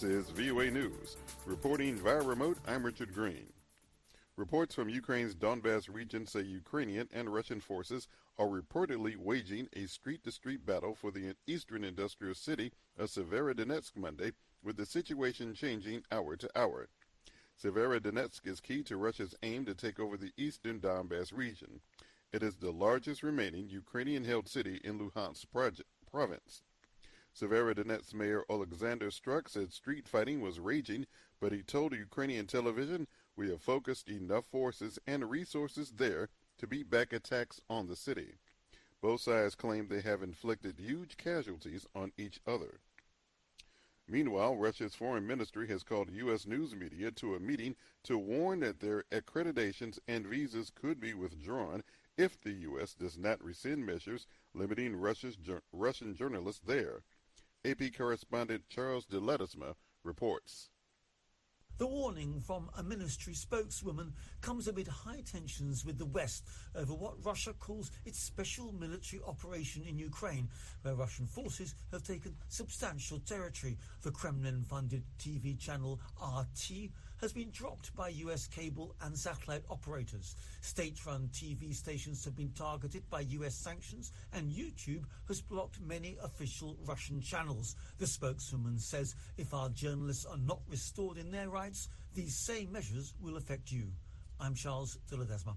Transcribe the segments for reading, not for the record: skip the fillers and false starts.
This is VOA News. Reporting via remote, I'm Richard Green. Reports from Ukraine's Donbas region say Ukrainian and Russian forces are reportedly waging a street-to-street battle for the eastern industrial city of Severodonetsk Monday, with the situation changing hour to hour. Severodonetsk is key to Russia's aim to take over the eastern Donbas region. It is the largest remaining Ukrainian-held city in Luhansk province. Severodonetsk Mayor Alexander Struk said street fighting was raging, but he told Ukrainian television, "We have focused enough forces and resources there to beat back attacks on the city." Both sides claim they have inflicted huge casualties on each other. Meanwhile, Russia's foreign ministry has called U.S. news media to a meeting to warn that their accreditations and visas could be withdrawn if the U.S. does not rescind measures limiting Russian journalists there. AP correspondent Charles de Ledesma reports. The warning from a ministry spokeswoman comes amid high tensions with the West over what Russia calls its special military operation in Ukraine, where Russian forces have taken substantial territory. The Kremlin-funded TV channel RT has been dropped by U.S. cable and satellite operators. State-run TV stations have been targeted by U.S. sanctions, and YouTube has blocked many official Russian channels. The spokeswoman says if our journalists are not restored in their rights, these same measures will affect you. I'm Charles de Ledesma.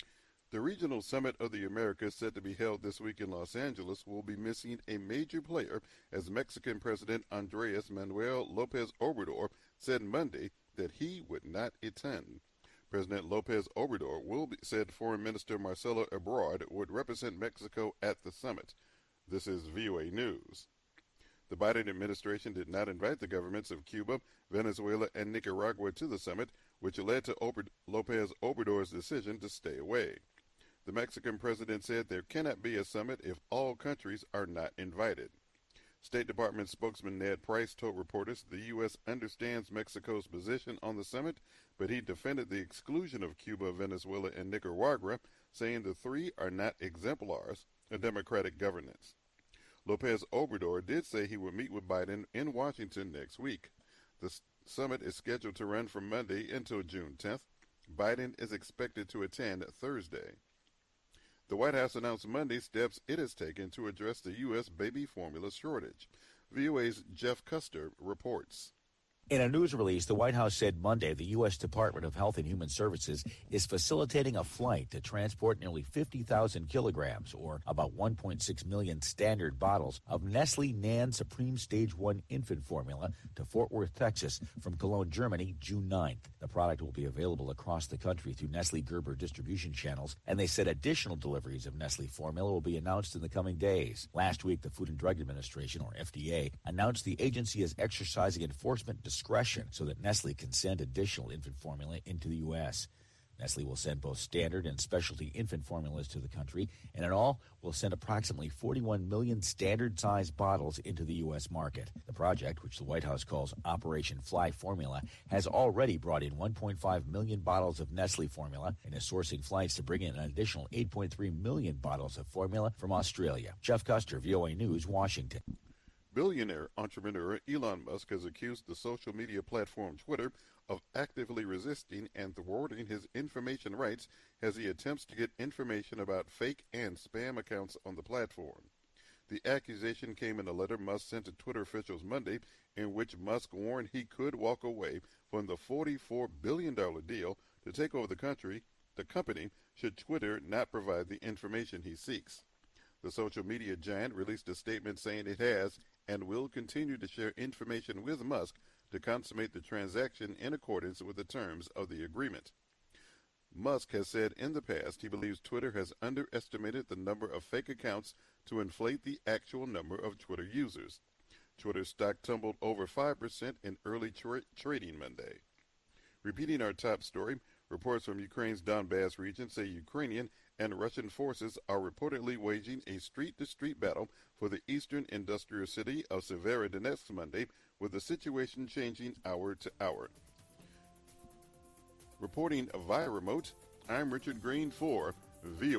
The regional summit of the Americas, set to be held this week in Los Angeles, will be missing a major player as Mexican President Andres Manuel López Obrador said Monday that he would not attend. President López Obrador said Foreign Minister Marcelo Ebrard would represent Mexico at the summit. This is VOA News. The Biden administration did not invite the governments of Cuba, Venezuela, and Nicaragua to the summit, which led to López Obrador's decision to stay away. The Mexican president said there cannot be a summit if all countries are not invited. State Department spokesman Ned Price told reporters the U.S. understands Mexico's position on the summit, but he defended the exclusion of Cuba, Venezuela, and Nicaragua, saying the three are not exemplars of democratic governance. López Obrador did say he will meet with Biden in Washington next week. The summit is scheduled to run from Monday until June 10th. Biden is expected to attend Thursday. The White House announced Monday steps it has taken to address the U.S. baby formula shortage. VOA's Jeff Custer reports. In a news release, the White House said Monday the U.S. Department of Health and Human Services is facilitating a flight to transport nearly 50,000 kilograms, or about 1.6 million standard bottles, of Nestle NAN Supreme Stage 1 infant formula to Fort Worth, Texas, from Cologne, Germany, June 9th. The product will be available across the country through Nestle Gerber distribution channels, and they said additional deliveries of Nestle formula will be announced in the coming days. Last week, the Food and Drug Administration, or FDA, announced the agency is exercising enforcement discretion so that Nestle can send additional infant formula into the U.S. Nestle will send both standard and specialty infant formulas to the country, and in all will send approximately 41 million standard-sized bottles into the U.S. market. The project, which the White House calls Operation Fly Formula, has already brought in 1.5 million bottles of Nestle formula and is sourcing flights to bring in an additional 8.3 million bottles of formula from Australia. Jeff Custer, VOA News, Washington. Billionaire entrepreneur Elon Musk has accused the social media platform Twitter of actively resisting and thwarting his information rights as he attempts to get information about fake and spam accounts on the platform. The accusation came in a letter Musk sent to Twitter officials Monday, in which Musk warned he could walk away from the $44 billion deal to take over the company should Twitter not provide the information he seeks. The social media giant released a statement saying it has and will continue to share information with Musk to consummate the transaction in accordance with the terms of the agreement. Musk has said in the past he believes Twitter has underestimated the number of fake accounts to inflate the actual number of Twitter users. Twitter stock tumbled over 5% in early trading Monday. Repeating our top story, reports from Ukraine's Donbas region say Ukrainian and Russian forces are reportedly waging a street-to-street battle for the eastern industrial city of Severodonetsk Monday, with the situation changing hour to hour. Reporting via remote, I'm Richard Green for VOA.